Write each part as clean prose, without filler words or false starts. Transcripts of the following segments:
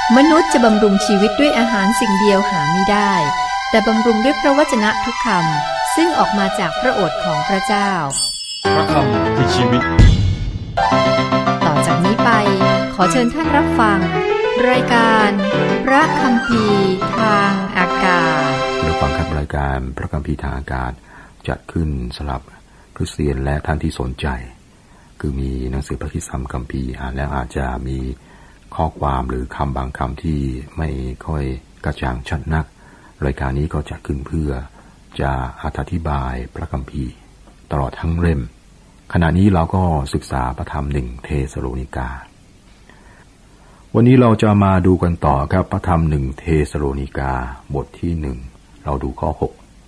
มนุษย์จะบำรุงชีวิตด้วยอาหารสิ่งเดียวหาไม่ได้แต่บำรุงด้วยพระวจนะทุกคำซึ่งออกมาจากพระโอษฐ์ของพระเจ้าพระคำคือชีวิตต่อจากนี้ไปขอเชิญท่านรับฟังรายการพระคัมภีร์ทางอากาศรับฟังครับรายการพระคัมภีร์ทางอากาศจัดขึ้นสำหรับคริสเตียนและท่านที่สนใจคือมีหนังสือพระคัมภีร์อ่านแล้วอาจจะมีข้อความหรือคำบางคำที่ไม่ค่อยกระจ่างชัดนักรายการนี้ก็จัดขึ้นเพื่อจะอธิบายพระคัมภีร์ตลอดทั้งเล่มขณะนี้เราก็ศึกษาพระธรรม1เทสโลนิกาวันนี้เราจะมาดูกันต่อครับพระธรรม1เทสโลนิกาบทที่1เราดูข้อ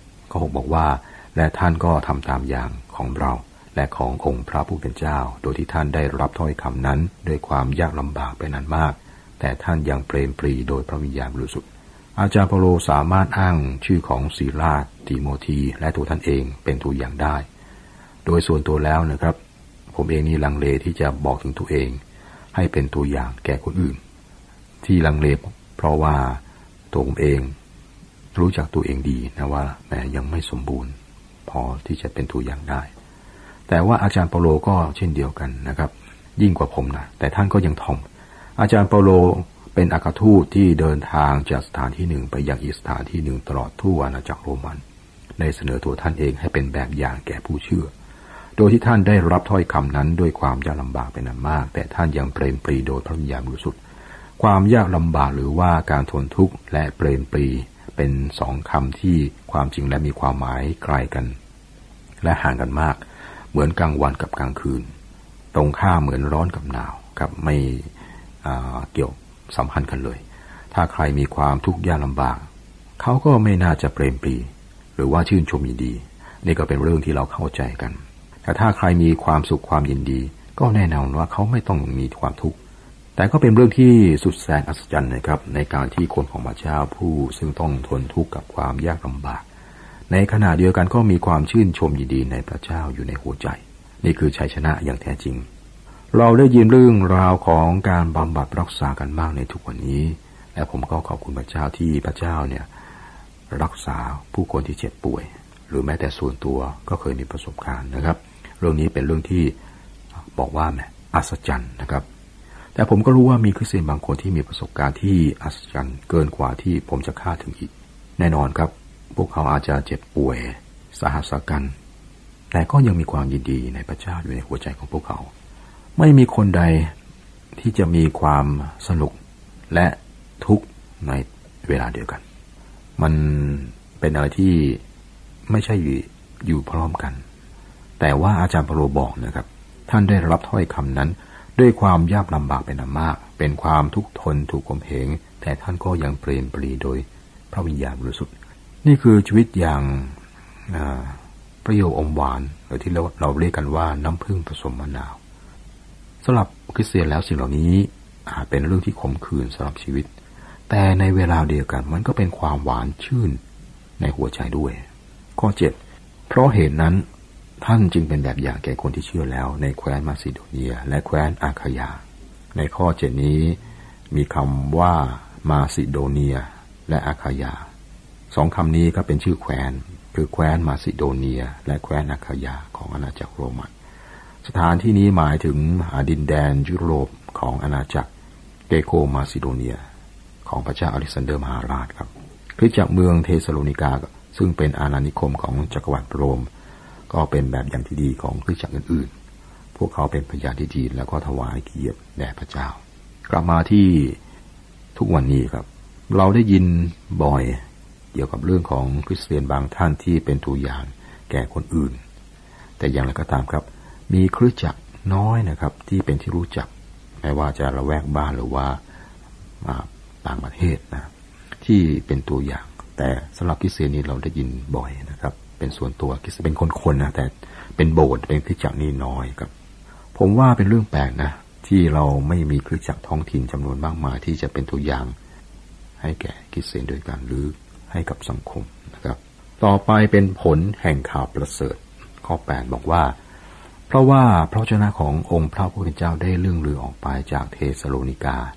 6บอกว่าและท่านก็ทำตามอย่างของเราและขององค์พระผู้เป็นเจ้าโดยที่ท่านได้รับถ้อยคำนั้นด้วยความยากลำบากเป็นอันมากแต่ท่านยังเปรมปรีโดยพระวิญญาณบริสุทธิ์อาจารย์เปาโลสามารถอ้างชื่อของศิลาสติโมธีและตัวท่านเองเป็นตัวอย่างได้โดยส่วนตัวแล้วนะครับผมเองนี่ลังเลที่จะบอกถึงตัวเองให้เป็นตัวอย่างแก่คนอื่นที่ลังเลเพราะว่าตัวผมเองรู้จักตัวเองดีนะว่าแม้ยังไม่สมบูรณ์พอที่จะเป็นตัวอย่างได้แต่ว่าอาจารย์เปาโลก็เช่นเดียวกันนะครับยิ่งกว่าผมนะแต่ท่านก็ยังถ่อมอาจารย์เปาโลเป็นอัครทูตที่เดินทางจากสถานที่หนึ่งไปยังอีกสถานที่หนึ่งตลอดทั่วอาณาจักรโรมันได้เสนอตัวท่านเองให้เป็นแบบอย่างแก่ผู้เชื่อโดยที่ท่านได้รับถ้อยคำนั้นด้วยความยากลำบากเป็นอันมากแต่ท่านยังเปรมปรีโดยพระวิญญาณบริสุทธิ์ความยากลำบากหรือว่าการทนทุกข์และเปรมปรีเป็นสองคำที่ความจริงและมีความหมายไกลกันและห่างกันมากเหมือนกลางวันกับกลางคืนตรงข้ามเหมือนร้อนกับหนาวครับไม่เกี่ยวสัมพันธ์กันเลยถ้าใครมีความทุกข์ยากลำบากเขาก็ไม่น่าจะเปรมปรีหรือว่าชื่นชมยินดีนี่ก็เป็นเรื่องที่เราเข้าใจกันแต่ถ้าใครมีความสุขความยินดีก็แน่นอนว่าเขาไม่ต้องมีความทุกข์แต่ก็เป็นเรื่องที่สุดแสนอัศจรรย์นะครับในการที่คนของพระเจ้าผู้ซึ่งต้องทนทุกข์กับความยากลำบากในขณะเดียวกันก็มีความชื่นชมยินดีในพระเจ้าอยู่ในหัวใจนี่คือชัยชนะอย่างแท้จริงเราได้ยินเรื่องราวของการบำบัดรักษากันมากในทุกวันนี้และผมก็ขอบคุณพระเจ้าที่พระเจ้าเนี่ยรักษาผู้คนที่เจ็บป่วยหรือแม้แต่ส่วนตัวก็เคยมีประสบการณ์นะครับเรื่องนี้เป็นเรื่องที่บอกว่าแหมอัศจรรย์นะครับแต่ผมก็รู้ว่ามีคริสเตียนบางคนที่มีประสบการณ์ที่อัศจรรย์เกินกว่าที่ผมจะคาดถึงอีกแน่นอนครับพวกเขาอาจจะเจ็บป่วยสาหัสกันแต่ก็ยังมีความยินดีในพระเจ้าอยู่ในหัวใจของพวกเขาไม่มีคนใดที่จะมีความสนุกและทุกข์ในเวลาเดียวกันมันเป็นอะไรที่ไม่ใช่อยู่พร้อมกันแต่ว่าอาจารย์เปาโลบอกนะครับท่านได้รับถ้อยคำนั้นด้วยความยากลำบากเป็นอันมากเป็นความทุกข์ทนถูกข่มเหงแต่ท่านก็ยังเปรมปรีโดยพระวิญญาณบริสุทธิ์นี่คือชีวิตอย่างเปรี้ยวอมหวานหรือที่เราเรียกกันว่าน้ำผึ้งผสมมะนาวสำหรับคริสเตียนแล้วสิ่งเหล่านี้อาจเป็นเรื่องที่ขมขื่นสำหรับชีวิตแต่ในเวลาเดียวกันมันก็เป็นความหวานชื่นในหัวใจด้วยข้อ7เพราะเหตุนั้นท่านจึงเป็นแบบอย่างแก่คนที่เชื่อแล้วในแคว้นมาซิโดเนียและแคว้นอาคายาในข้อ7นี้มีคำว่ามาซิโดเนียและอาคายาสองคำนี้ก็เป็นชื่อแคว้นคือแคว้นมาซิโดเนียและแคว้นอาคายาของอาณาจักรโรมันสถานที่นี้หมายถึงดินแดนยุโรปของอาณาจักรเกรโกมาซิโดเนียของพระเจ้าอเล็กซานเดอร์มหาราชครับคริสตจักรเมืองเทสโลนิกาซึ่งเป็นอาณานิคมของจักรวรรดิโรมก็เป็นแบบอย่างที่ดีของคริสตจักรอื่นๆพวกเขาเป็นพยานที่ดีแล้วก็ถวายเกียรติแด่พระเจ้ากลับมาที่ทุกวันนี้ครับเราได้ยินบ่อยเกี่ยวกับเรื่องของคริสเตียนบางท่านที่เป็นตัวอย่างแก่คนอื่นแต่อย่างไรก็ตามครับมีคริสตจักรน้อยนะครับที่เป็นที่รู้จักไม่ว่าจะละแวกบ้านหรือว่าต่างประเทศนะที่เป็นตัวอย่างแต่สำหรับคริสเตียนนี่เราได้ยินบ่อยนะครับเป็นส่วนตัวคริสเตียนเป็นคนๆนะแต่เป็นโบสถ์เป็นคริสตจักรนี่น้อยครับผมว่าเป็นเรื่องแปลกนะที่เราไม่มีคริสตจักรท้องถิ่นจำนวนมากมายที่จะเป็นตัวอย่างให้แก่คริสเตียนด้วยกันหรือให้กับสังคมนะครับต่อไปเป็นผลแห่งข่าวประเสริฐข้อ8บอกว่าเพราะว่าพระวจนะขององค์พระผู้เป็นเจ้าได้เลื่องลือออกไปจากเทสโลนิกา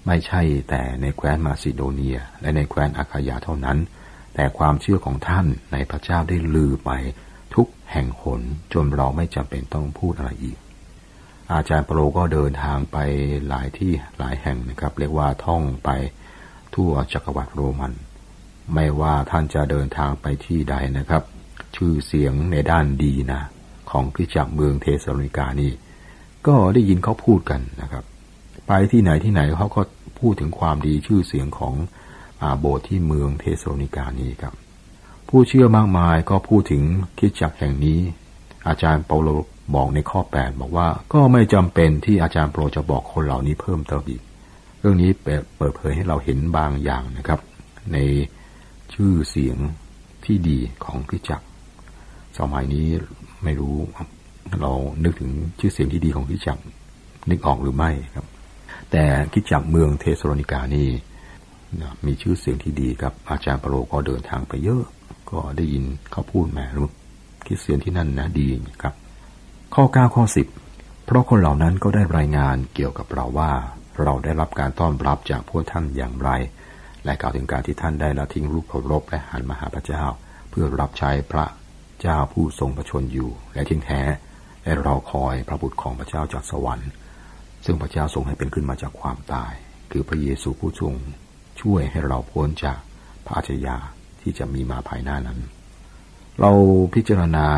ไม่ใช่แต่ในแคว้นมาซิโดเนียและในแคว้นอาคายาเท่านั้นแต่ความเชื่อของท่านในพระเจ้าได้ลือไปทุกแห่งหนจนเราไม่จำเป็นต้องพูดอะไรอีกอาจารย์เปโตรก็เดินทางไปหลายที่หลายแห่งนะครับเรียกว่าท่องไปทั่วจักรวรรดิโรมันไม่ว่าท่านจะเดินทางไปที่ใดนะครับชื่อเสียงในด้านดีนะของคริสตจักรเมืองเทสโลนิกานี่ก็ได้ยินเขาพูดกันนะครับไปที่ไหนเขาก็พูดถึงความดีชื่อเสียงของโบสถ์ที่เมืองเทสโลนิกานี้ครับผู้เชื่อมากมายก็พูดถึงคริสตจักรแห่งนี้อาจารย์เปาโลบอกในข้อ8บอกว่าก็ไม่จำเป็นที่อาจารย์เปาโลจะบอกคนเหล่านี้เพิ่มเติมอีกเรื่องนี้เปิดเผยให้เราเห็นบางอย่างนะครับในชื่อเสียงที่ดีของคริสตจักรสมัยนี้ไม่รู้เรานึกถึงชื่อเสียงที่ดีของคริสตจักรนึกออกหรือไม่ครับแต่คริสตจักรเมืองเทสโลนิกานี่มีชื่อเสียงที่ดีครับอาจารย์เปาโลก็เดินทางไปเยอะก็ได้ยินเขาพูดแหมรู้คริสเตียนที่นั่นนะดีครับข้อ9ข้อ10เพราะคนเหล่านั้นก็ได้รายงานเกี่ยวกับเราว่าเราได้รับการต้อนรับจากพวกท่านอย่างไรและกล่าวถึงการที่ท่านได้ละทิ้งรูปเคารพและหันมาหาพระเจ้าเพื่อรับใช้พระเจ้าผู้ทรงพระชนอยู่และที่แท้และรอคอยพระบุตรของพระเจ้าจากสวรรค์ซึ่งพระเจ้าทรงให้เป็นขึ้นมาจากความตายคือพระเยซูผู้ทรงช่วยให้เราพ้นจากพระอาชญาที่จะมีมาภายหน้านั้นเราพิจารณา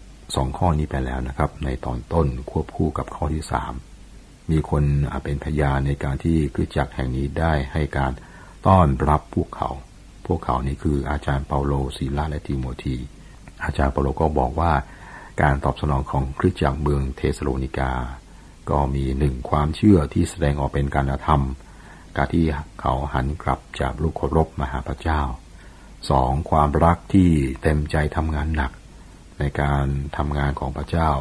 2ข้อนี้ไปแล้วนะครับในตอนต้นควบคู่กับข้อที่3มีคนเป็นพยานในการที่คริสตจักรแห่งนี้ได้ให้การต้อนรับพวกเขานี่คืออาจารย์เปาโลซีลาและทิโมธีอาจารย์เปาโลก็บอกว่าการตอบสนองของคริสตจักรเมืองเทสโลนิกาก็มี1ความเชื่อที่แสดงออกเป็นการกระทำการที่เขาหันกลับจากลูกเคารพมาหาพระเจ้า2ความรักที่เต็มใจทำงานหนักในการทำงานของพระเจ้า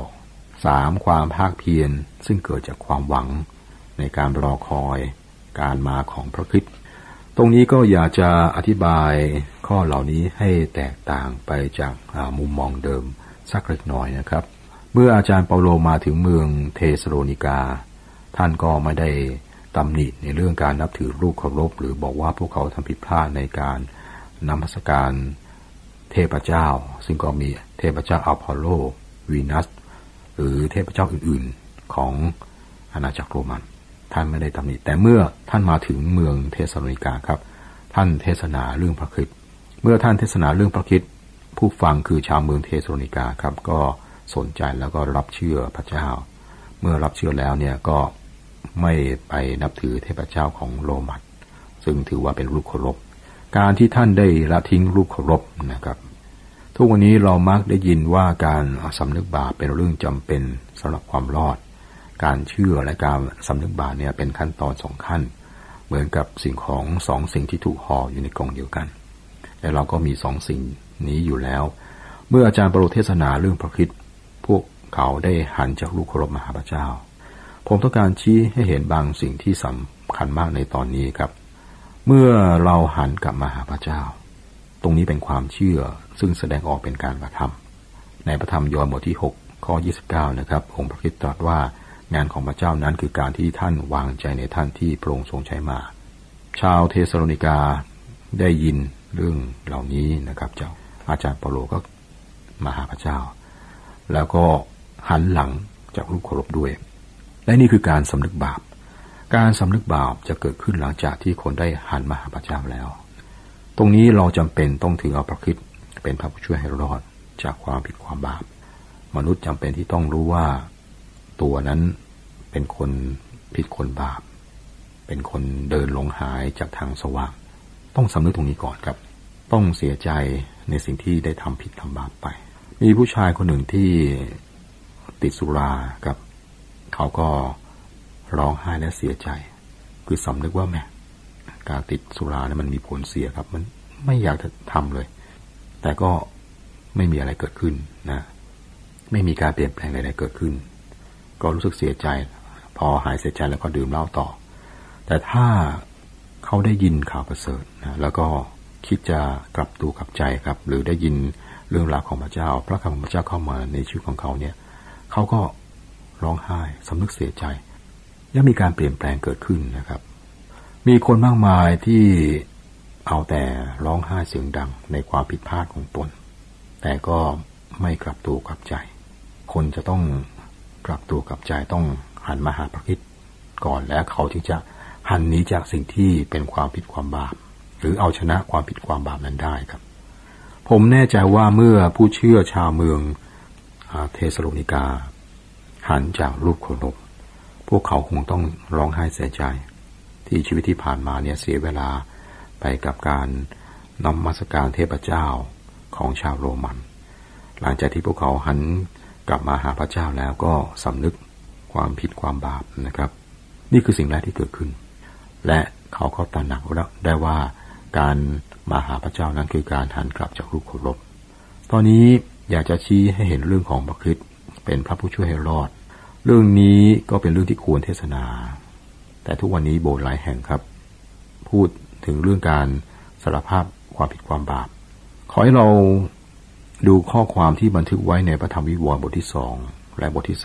3ความภาคเพียรซึ่งเกิดจากความหวังในการรอคอยการมาของพระคริสต์ตรงนี้ก็อยากจะอธิบายข้อเหล่านี้ให้แตกต่างไปจากมุมมองเดิมสักเล็กน้อยนะครับเมื่ออาจารย์เปาโลมาถึงเมืองเทสโลนิกาท่านก็ไม่ได้ตำหนิในเรื่องการนับถือรูปเคารพหรือบอกว่าพวกเขาทำผิดพลาดในการนมัสการเทพเจ้าซึ่งก็มีเทพเจ้าอพอลโลวีนัสหรือเทพเจ้าอื่นๆของอาณาจักรโรมันท่านไม่ได้ตำหนิแต่เมื่อท่านมาถึงเมืองเทสโลนิกาครับท่านเทศนาเรื่องพระคริสต์เมื่อท่านเทศนาเรื่องพระคริสต์ผู้ฟังคือชาวเมืองเทสโลนิกาครับก็สนใจแล้วก็รับเชื่อพระเจ้าเมื่อรับเชื่อแล้วเนี่ยก็ไม่ไปนับถือเทพเจ้าของโรมันซึ่งถือว่าเป็นรูปเคารพการที่ท่านได้ละทิ้งรูปเคารพนะครับทุกวันนี้เรามักได้ยินว่าการสำนึกบาปเป็นเรื่องจำเป็นสำหรับความรอดการเชื่อและการสำนึกบาปเนี่ยเป็นขั้นตอน2ขั้นเหมือนกับสิ่งของ2สิ่งที่ถูกห่ออยู่ในกล่องเดียวกันและเราก็มี2สิ่งนี้อยู่แล้วเมื่ออาจารย์เปาโลเทศนาเรื่องพระคริสต์พวกเขาได้หันจากรูปเคารพมาหาพระเจ้าผมต้องการชี้ให้เห็นบางสิ่งที่สำคัญมากในตอนนี้ครับเมื่อเราหันกลับมาหาพระเจ้าตรงนี้เป็นความเชื่อซึ่งแสดงออกเป็นการกระทำในพระธรรมยอห์นบทที่6ข้อ29นะครับองค์พระคริสต์ตรัสว่างานของพระเจ้านั้นคือการที่ท่านวางใจในท่านที่พระองค์ทรงใช้มาชาวเทสโลนิกาได้ยินเรื่องเหล่านี้นะครับเจ้าอาจารย์เปาโลก็มาหาพระเจ้าแล้วก็หันหลังจากรูปเคารพด้วยและนี่คือการสำนึกบาปการสำนึกบาปจะเกิดขึ้นหลังจากที่คนได้หันมาหาพระเจ้าแล้วตรงนี้เราจำเป็นต้องถือเอาพระคริสต์เป็นพระผู้ช่วยให้รอดจากความผิดความบาปมนุษย์จำเป็นที่ต้องรู้ว่าตัวนั้นเป็นคนผิดคนบาปเป็นคนเดินหลงหายจากทางสว่างต้องสำนึกตรงนี้ก่อนครับต้องเสียใจในสิ่งที่ได้ทำผิดทำบาปไปมีผู้ชายคนหนึ่งที่ติดสุราครับเขาก็ร้องไห้และเสียใจคือสำนึกว่าแม่การติดสุราเนี่ยมันมีผลเสียครับมันไม่อยากจะทำเลยแต่ก็ไม่มีอะไรเกิดขึ้นนะไม่มีการเปลี่ยนแปลงใดๆเกิดขึ้นก็รู้สึกเสียใจพอหายเสียใจแล้วก็ดื่มเหล้าต่อแต่ถ้าเขาได้ยินข่าวประเสริฐนะแล้วก็คิดจะกลับตัวกลับใจครับหรือได้ยินเรื่องราวของพระเจ้าพระคำของพระเจ้าเข้ามาในชีวิตของเขาเนี่ยเขาก็ร้องไห้สำนึกเสียใจและมีการเปลี่ยนแปลงเกิดขึ้นนะครับมีคนมากมายที่เอาแต่ร้องไห้เสียงดังในความผิดพลาดของตนแต่ก็ไม่กลับตัวกลับใจคนจะต้องกลับตัวกลับใจต้องหันมาหาพระคริสต์ก่อนแล้วเขาจึงจะหันหนีจากสิ่งที่เป็นความผิดความบาปหรือเอาชนะความผิดความบาปนั้นได้ครับผมแน่ใจว่าเมื่อผู้เชื่อชาวเมืองเทสโลนิกาหันจากรูปเคารพพวกเขาคงต้องร้องไห้เสียใจที่ชีวิตที่ผ่านมาเนี่ยเสียเวลาไปกับการนมัสการเทพเจ้าของชาวโรมันหลังจากที่พวกเขาหันกลับมาหาพระเจ้าแล้วก็สำนึกความผิดความบาปนะครับนี่คือสิ่งแรกที่เกิดขึ้นและเขาก็ตระหนักได้ว่าการมาหาพระเจ้านั้นคือการหันกลับจากรูปเคารพตอนนี้อยากจะชี้ให้เห็นเรื่องของพระคริสต์เป็นพระผู้ช่วยให้รอดเรื่องนี้ก็เป็นเรื่องที่ควรเทศนาแต่ทุกวันนี้โบสถ์หลายแห่งครับพูดถึงเรื่องการสารภาพความผิดความบาปขอให้เราดูข้อความที่บันทึกไว้ในพระธรรมวิวรณ์บทที่2และบทที่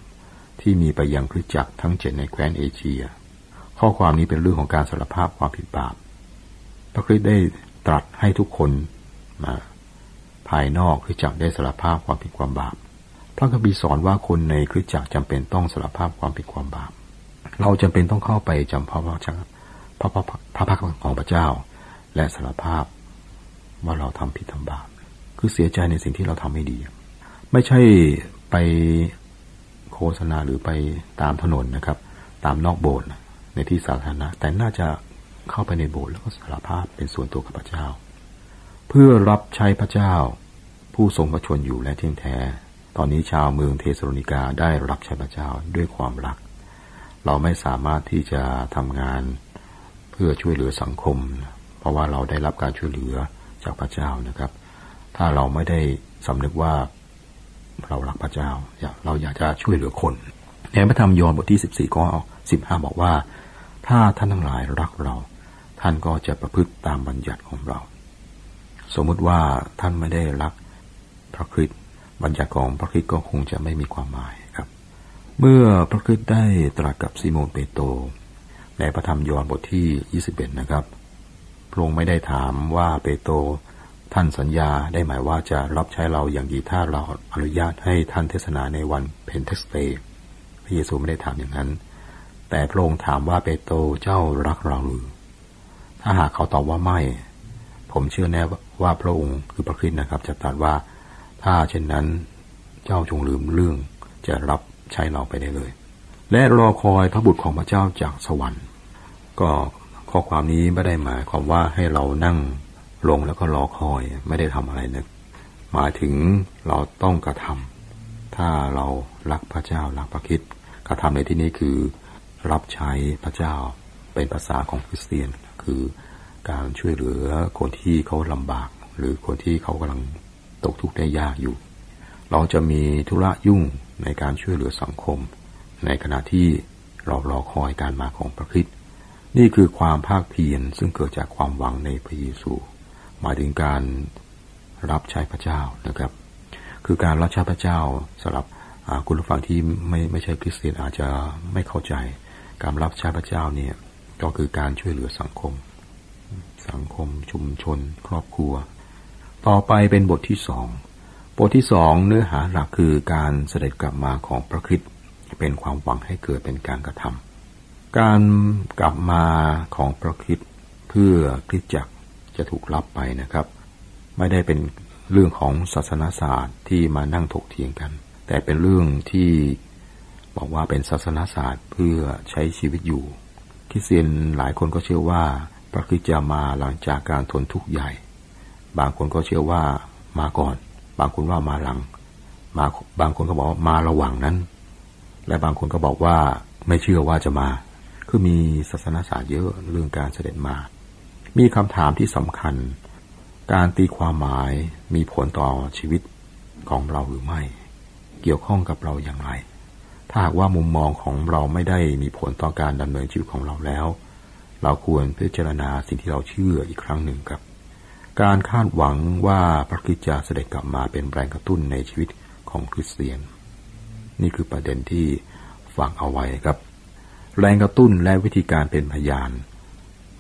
3ที่มีไปยังคริสตจักรทั้ง7ในแคว้นเอเชียข้อความนี้เป็นเรื่องของการสารภาพความผิดบาปพระคริสต์ได้ตรัสให้ทุกคนภายนอกคริสตจักรได้สารภาพความผิดความบาปพระคัมภีร์สอนว่าคนในคริสตจักรจำเป็นต้องสารภาพความผิดความบาปเราจำเป็นต้องเข้าไปจำพระพระพักของพระเจ้าและสารภาพว่าเราทำผิดทำบาปคือเสียใจในสิ่งที่เราทำไม่ดีไม่ใช่ไปโฆษณาหรือไปตามถนนนะครับตามนอกโบสถ์ในที่สาธารณะแต่น่าจะเข้าไปในโบสถ์แล้วก็สารภาพเป็นส่วนตัวกับพระเจ้าเพื่อรับใช้พระเจ้าผู้ทรงพระชนอยู่และเที่ยงแท้ตอนนี้ชาวเมืองเทสโลนิกาได้รับใช้พระเจ้าด้วยความรักเราไม่สามารถที่จะทำงานเพื่อช่วยเหลือสังคมเพราะว่าเราได้รับการช่วยเหลือจากพระเจ้านะครับถ้าเราไม่ได้สำนึกว่าเรารักพระเจ้าเราอยากจะช่วยเหลือคนในพระธรรมยอห์นบทที่14ข้อ15บอกว่าถ้าท่านทั้งหลายรักเราท่านก็จะประพฤติตามบัญญัติของเราสมมุติว่าท่านไม่ได้รักพระคริสต์บัญญัติของพระคริสต์ก็คงจะไม่มีความหมายครับเมื่อพระคริสต์ได้ตรัสกับซิโมนเปโตรในพระธรรมยอห์นบทที่21นะครับพระองค์ไม่ได้ถามว่าเปโตรท่านสัญญาได้หมายว่าจะรับใช้เราอย่างดีถ้าเราอนุญาตให้ท่านเทศนาในวันเพนเทคสเตย์พระเยซูไม่ได้ถามอย่างนั้นแต่พระองค์ถามว่าเปโตรเจ้ารักเราหรือถ้าหากเขาตอบว่าไม่ผมเชื่อแน่ว่าพระองค์คือพระคริสต์นะครับจะตรัสว่าถ้าเช่นนั้นเจ้าจงลืมเรื่องจะรับใช้เราไปได้เลยและรอคอยพระบุตรของพระเจ้าจากสวรรค์ก็ข้อความนี้ไม่ได้หมายความว่าให้เรานั่งลงแล้วก็รอคอยไม่ได้ทำอะไรนะหมายถึงเราต้องกระทำถ้าเรารักพระเจ้ารักพระคริสต์กระทำในที่นี้คือรับใช้พระเจ้าเป็นภาษาของคริสเตียนคือการช่วยเหลือคนที่เขาลำบากหรือคนที่เขากำลังตกทุกข์ได้ยากอยู่เราจะมีธุระยุ่งในการช่วยเหลือสังคมในขณะที่เรารอคอยการมาของพระคริสต์นี่คือความภาคเพียรซึ่งเกิดจากความหวังในพระเยซูหมายถึงการรับใช้พระเจ้านะครับคือการรับใช้พระเจ้าสำหรับคุณผู้ฟังที่ไม่ใช่คริสเตียนอาจจะไม่เข้าใจการรับใช้พระเจ้าเนี่ยก็คือการช่วยเหลือสังคมชุมชนครอบครัวต่อไปเป็นบทที่2บทที่2เนื้อหาหลักคือการเสด็จกลับมาของพระคริสต์เป็นความหวังให้เกิดเป็นการกระทำการกลับมาของพระคริสต์เพื่อคริสตจักรจะถูกรับไปนะครับไม่ได้เป็นเรื่องของศาสนศาสตร์ที่มานั่งถกเถียงกันแต่เป็นเรื่องที่บอกว่าเป็นศาสนศาสตร์เพื่อใช้ชีวิตอยู่คริสเตียนหลายคนก็เชื่อว่าพระคริสต์จะมาหลังจากการทนทุกข์ใหญ่บางคนก็เชื่อว่ามาก่อนบางคนว่ามาหลังบางคนก็บอกว่ามาระหว่างนั้นและบางคนก็บอกว่าไม่เชื่อว่าจะมาคือมีศาสนศาสตร์เยอะเรื่องการเสด็จมามีคำถามที่สำคัญการตีความหมายมีผลต่อชีวิตของเราหรือไม่เกี่ยวข้องกับเราอย่างไรถ้าหากว่ามุมมองของเราไม่ได้มีผลต่อการดำเนินชีวิตของเราแล้วเราควรพิจารณาสิ่งที่เราเชื่ออีกครั้งหนึ่งครับการคาดหวังว่าพระคริสต์จะเสด็จกลับมาเป็นแรงกระตุ้นในชีวิตของคริสเตียนนี่คือประเด็นที่ฝากเอาไว้ครับแรงกระตุ้นและวิธีการเป็นพยาน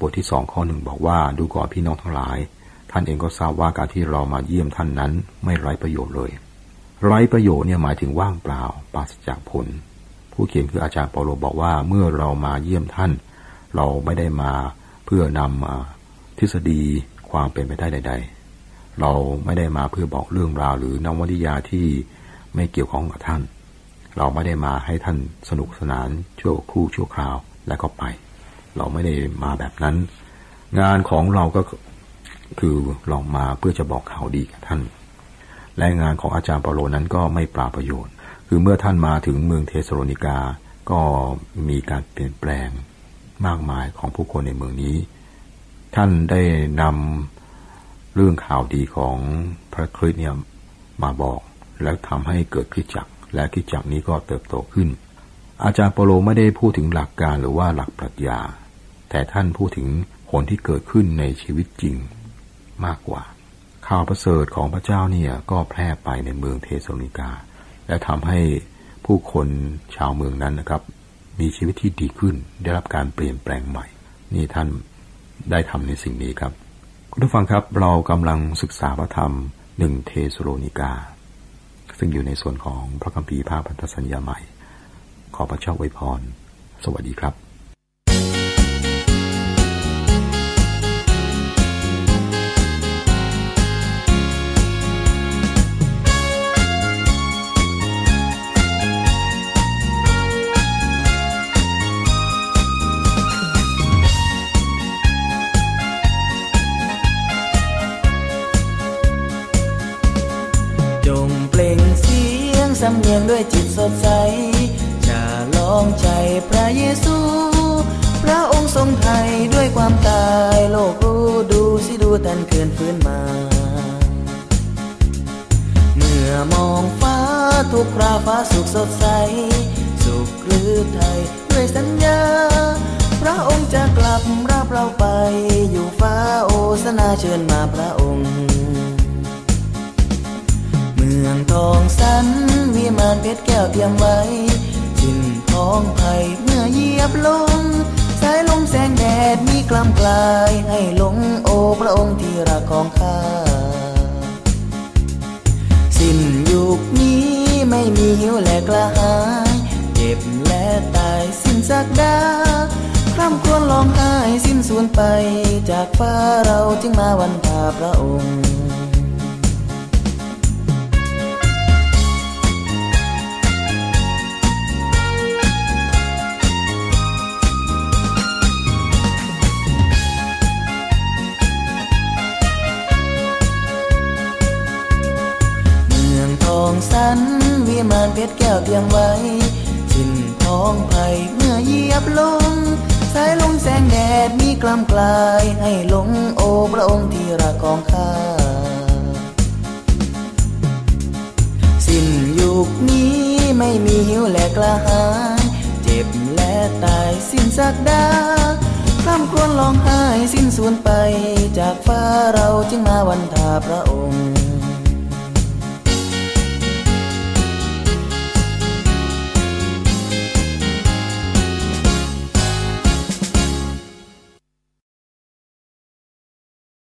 ทที่2ข้อ1บอกว่าดูก่อนพี่น้องทั้งหลายท่านเองก็ทราบว่าการที่เรามาเยี่ยมท่านนั้นไม่ไร้ประโยชน์เลยไร้ประโยชน์เนี่ยหมายถึงว่างเปล่าปราศจากผลผู้เขียนคืออาจารย์เปาโลบอกว่าเมื่อเรามาเยี่ยมท่านเราไม่ได้มาเพื่อนำทฤษฎีความเป็นไปได้ใดๆเราไม่ได้มาเพื่อบอกเรื่องราวหรือนวนิยายที่ไม่เกี่ยวข้องกับท่านเราไม่ได้มาให้ท่านสนุกสนานชั่วครู่ชั่วคราวแล้วก็ไปเราไม่ได้มาแบบนั้นงานของเราก็คือเรามาเพื่อจะบอกข่าวดีกับท่านและงานของอาจารย์เปาโลนั้นก็ไม่ปราประโยชน์คือเมื่อท่านมาถึงเมืองเทสโลนิกาก็มีการเปลี่ยนแปลงมากมายของผู้คนในเมืองนี้ท่านได้นำเรื่องข่าวดีของพระคริสต์เนี่ยมาบอกแล้วทำให้เกิดคริสตจักรและคริสตจักรนี้ก็เติบโตขึ้นอาจารย์เปาโลไม่ได้พูดถึงหลักการหรือว่าหลักปรัชญาแต่ท่านพูดถึงผลที่เกิดขึ้นในชีวิตจริงมากกว่าข่าวประเสริฐของพระเจ้าเนี่ยก็แพร่ไปในเมืองเทสโลนิกาและทำให้ผู้คนชาวเมืองนั้นนะครับมีชีวิตที่ดีขึ้นได้รับการเปลี่ยนแปลงใหม่นี่ท่านได้ทำในสิ่งนี้ครับคุณผู้ฟังครับเรากำลังศึกษาพระธรรม1เทสโลนิกาซึ่งอยู่ในส่วนของพระคัมภีร์ภาคพันธสัญญาใหม่ขอพระเจ้าอวยพรสวัสดีครับสำเนียงด้วยจิตสดใสจะลองใจพระเยซูพระองค์ทรงไถ่ด้วยความตายโลกรู้ดูสิดูท่านเกินฟื้นมาเมื่อมองฟ้าทุกคราฟ้าสุขสดใสสุขหรือไทยด้วยสัญญาพระองค์จะกลับรับเราไปอยู่ฟ้าโอสนาเชิญมาพระองค์เมืองทองสันวิมานเพชรแก้วเตรียมไว้สิ้นท้องไผ่เมื่อเหยียบลงสายลมแสงแดดมีกล้ำกลายให้หลงโอพระองค์ที่รักของข้าสิ้นยุคนี้ไม่มีหิวและกระหายเจ็บและตายสิ้นสักดาคร่ำครวญร้องไห้สิ้นสูญไปจากฟ้าเราจึงมาวันพาพระองค์สันวิมานเพชรแก้วเตรียมไว้สิ้นท้องไผ่เมื่อเหยียบลงสายลมแสงแดดมีกล้ำกลายให้หลงโอพระองค์ที่รักของข้าสิ้นยุคนี้ไม่มีหิวและกระหายเจ็บและตายสิ้นสักดาคร่ำครวญร้องไห้สิ้นสูญไปจากฟ้าเราจึงมาวันทาพระองค์